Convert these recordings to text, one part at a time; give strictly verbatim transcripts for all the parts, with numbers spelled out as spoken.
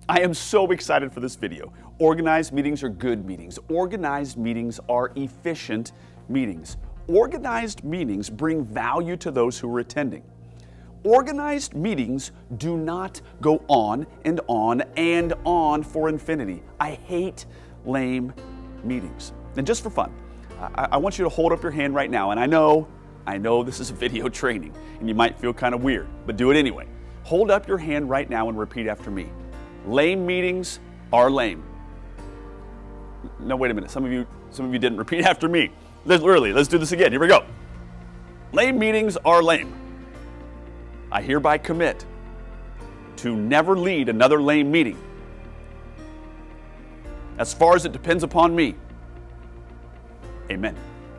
I am so excited for this video. Organized meetings are good meetings. Organized meetings are efficient meetings. Organized meetings bring value to those who are attending. Organized meetings do not go on and on and on for infinity. I hate lame meetings. And just for fun, I, I want you to hold up your hand right now. And I know, I know this is a video training and you might feel kind of weird, but do it anyway. Hold up your hand right now and repeat after me. Lame meetings are lame. No, wait a minute. Some of you, some of you didn't repeat after me. Let's, literally, let's do this again. Here we go. Lame meetings are lame. I hereby commit to never lead another lame meeting. As far as it depends upon me. Amen.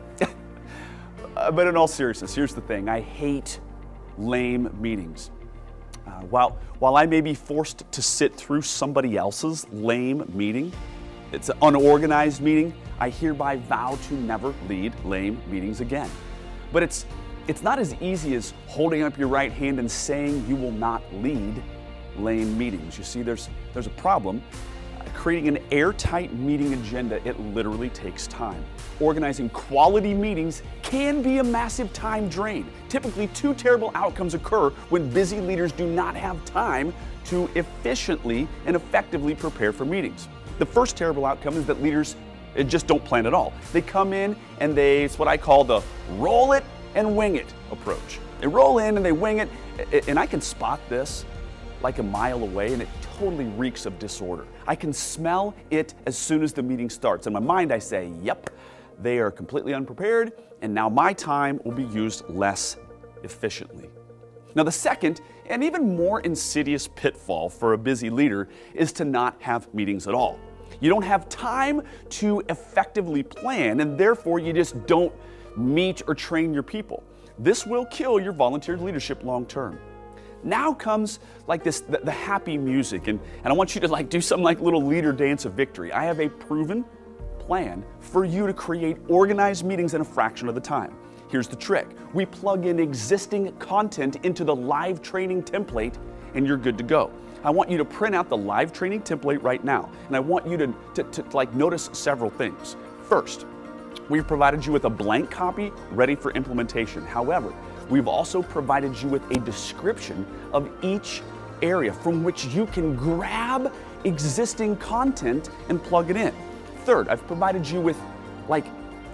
But in all seriousness, here's the thing. I hate lame meetings. Uh, while, while I may be forced to sit through somebody else's lame meeting, it's an unorganized meeting, I hereby vow to never lead lame meetings again. But it's, it's not as easy as holding up your right hand and saying you will not lead lame meetings. You see, there's, there's a problem. Uh, creating an airtight meeting agenda, it literally takes time. Organizing quality meetings can be a massive time drain. Typically, two terrible outcomes occur when busy leaders do not have time to efficiently and effectively prepare for meetings. The first terrible outcome is that leaders just don't plan at all. They come in and they, it's what I call the roll it and wing it approach. They roll in and they wing it, and I can spot this like a mile away, and it totally reeks of disorder. I can smell it as soon as the meeting starts. In my mind, I say, yep, they are completely unprepared, and now my time will be used less efficiently. Now, the second and even more insidious pitfall for a busy leader is to not have meetings at all. You don't have time to effectively plan, and therefore you just don't meet or train your people. This will kill your volunteer leadership long term. Now comes like this, the, the happy music, and, and I want you to like do some like little leader dance of victory. I have a proven plan for you to create organized meetings in a fraction of the time. Here's the trick. We plug in existing content into the live training template and you're good to go. I want you to print out the live training template right now, and I want you to, to, to like notice several things. First, we've provided you with a blank copy ready for implementation. However, we've also provided you with a description of each area from which you can grab existing content and plug it in. Third, I've provided you with like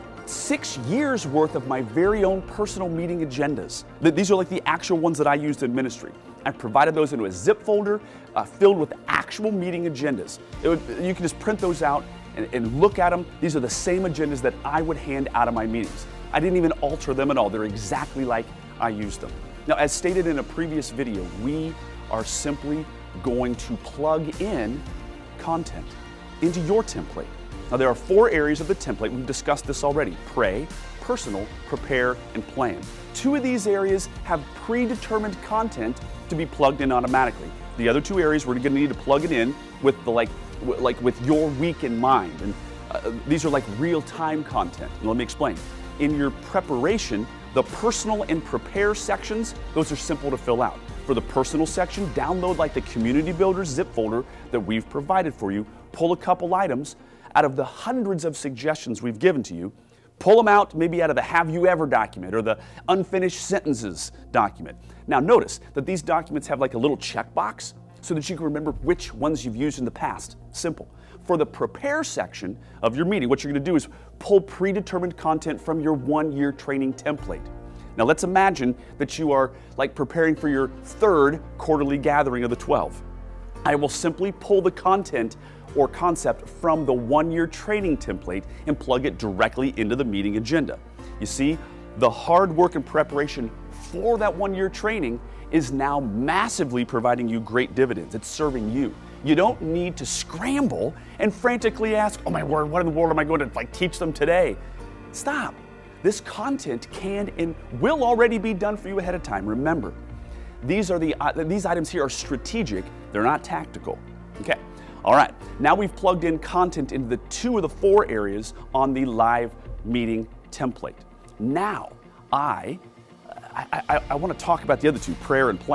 six years worth of my very own personal meeting agendas. These are like the actual ones that I used in ministry. I've provided those into a zip folder uh, filled with actual meeting agendas. It would, you can just print those out and, and look at them. These are the same agendas that I would hand out of my meetings. I didn't even alter them at all. They're exactly like I used them. Now, as stated in a previous video, we are simply going to plug in content into your template. Now, there are four areas of the template. We've discussed this already: pray, personal, prepare, and plan. Two of these areas have predetermined content to be plugged in automatically. The other two areas we're going to need to plug it in with the like, like with your week in mind. And uh, these are like real-time content. Now, let me explain. In your preparation, the personal and prepare sections, those are simple to fill out. For the personal section, download like the Community Builder zip folder that we've provided for you. Pull a couple items out of the hundreds of suggestions we've given to you. Pull them out maybe out of the Have You Ever document or the Unfinished Sentences document. Now notice that these documents have like a little checkbox so that you can remember which ones you've used in the past. Simple. For the prepare section of your meeting, what you're going to do is pull predetermined content from your one-year training template. Now let's imagine that you are like preparing for your third quarterly gathering of the twelve. I will simply pull the content or concept from the one-year training template and plug it directly into the meeting agenda. You see, the hard work and preparation for that one-year training is now massively providing you great dividends. It's serving you. You don't need to scramble and frantically ask, oh my word, what in the world am I going to like teach them today? Stop. This content can and will already be done for you ahead of time. Remember, these are the uh, these items here are strategic. They're not tactical. Okay. All right. Now we've plugged in content into the two of the four areas on the live meeting template. Now I I, I, I want to talk about the other two, prayer and plan.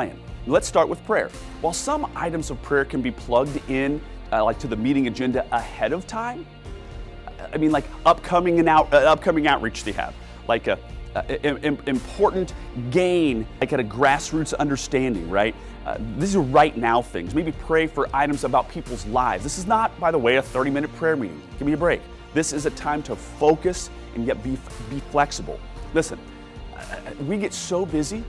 Let's start with prayer. While some items of prayer can be plugged in, uh, like to the meeting agenda ahead of time, I mean, like upcoming and out, uh, upcoming outreach they have, like a, a, a, a important gain, like at a grassroots understanding, right? Uh, these are right now things. Maybe pray for items about people's lives. This is not, by the way, a thirty minute prayer meeting. Give me a break. This is a time to focus and yet be be flexible. Listen, uh, we get so busy,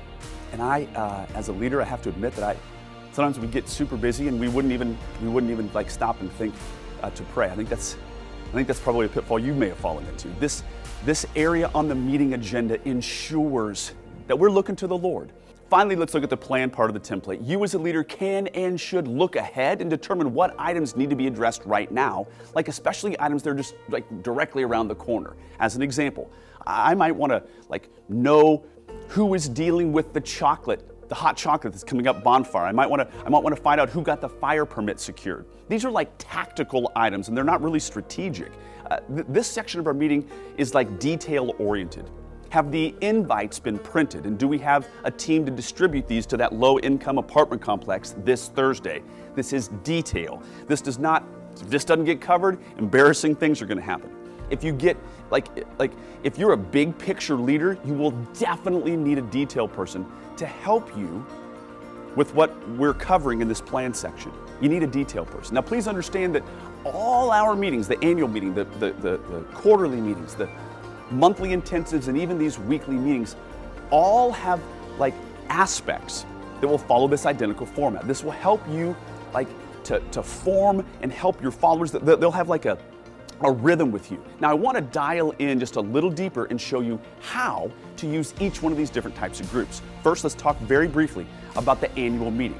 and I, uh, as a leader, I have to admit that I sometimes we get super busy and we wouldn't even we wouldn't even like stop and think uh, to pray. I think that's I think that's probably a pitfall you may have fallen into. This this area on the meeting agenda ensures that we're looking to the Lord. Finally, let's look at the plan part of the template. You as a leader can and should look ahead and determine what items need to be addressed right now, like especially items that are just like directly around the corner. As an example, I might want to like know who is dealing with the chocolate, the hot chocolate that's coming up bonfire. I might want to I might want to find out who got the fire permit secured. These are like tactical items and they're not really strategic. Uh, th- this section of our meeting is like detail oriented. Have the invites been printed, and do we have a team to distribute these to that low-income apartment complex this Thursday? This is detail. This does not, if this doesn't get covered, embarrassing things are going to happen. If you get, like, like, if you're a big picture leader, you will definitely need a detail person to help you with what we're covering in this plan section. You need a detail person. Now, please understand that all our meetings, the annual meeting, the, the, the, the quarterly meetings, the monthly intensives, and even these weekly meetings all have like aspects that will follow this identical format. This will help you like to, to form and help your followers. They'll have like a, a rhythm with you. Now I want to dial in just a little deeper and show you how to use each one of these different types of groups. First, let's talk very briefly about the annual meeting.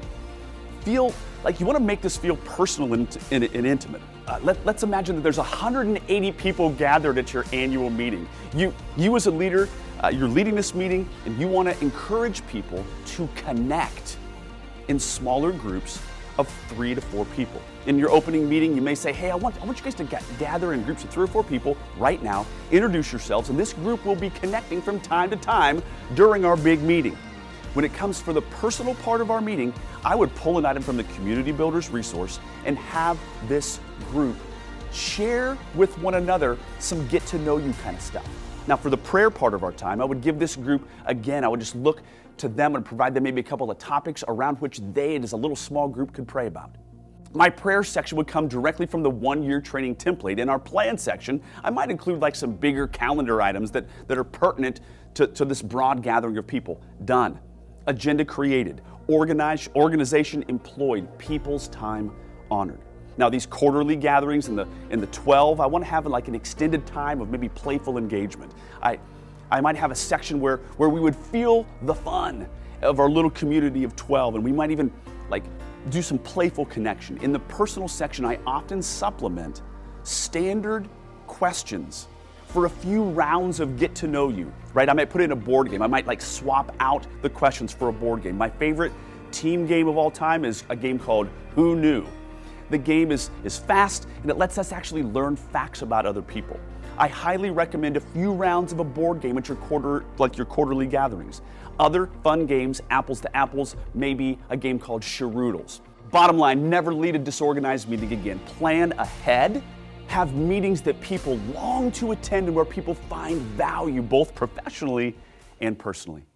Feel like you want to make this feel personal and, and, and intimate. Uh, let, let's imagine that there's one hundred eighty people gathered at your annual meeting. You, you as a leader, uh, you're leading this meeting and you want to encourage people to connect in smaller groups of three to four people. In your opening meeting, you may say, hey, I want, I want you guys to ga- gather in groups of three or four people right now, introduce yourselves, and this group will be connecting from time to time during our big meeting. When it comes for the personal part of our meeting, I would pull an item from the Community Builders resource and have this group share with one another some get to know you kind of stuff. Now for the prayer part of our time, I would give this group, again, I would just look to them and provide them maybe a couple of topics around which they as a little small group could pray about. My prayer section would come directly from the one-year training template. In our plan section, I might include like some bigger calendar items that, that are pertinent to, to this broad gathering of people. Done. Agenda created, organized, organization employed, people's time honored. Now these quarterly gatherings in the in the twelve, I want to have like an extended time of maybe playful engagement. I I might have a section where where we would feel the fun of our little community of twelve, and we might even like do some playful connection. In the personal section, I often supplement standard questions for a few rounds of get to know you, right? I might put in a board game. I might like swap out the questions for a board game. My favorite team game of all time is a game called Who Knew? The game is, is fast and it lets us actually learn facts about other people. I highly recommend a few rounds of a board game at your quarter, like your quarterly gatherings. Other fun games, apples to apples, maybe a game called Sharoodles. Bottom line, never lead a disorganized meeting again. Plan ahead. Have meetings that people long to attend and where people find value both professionally and personally.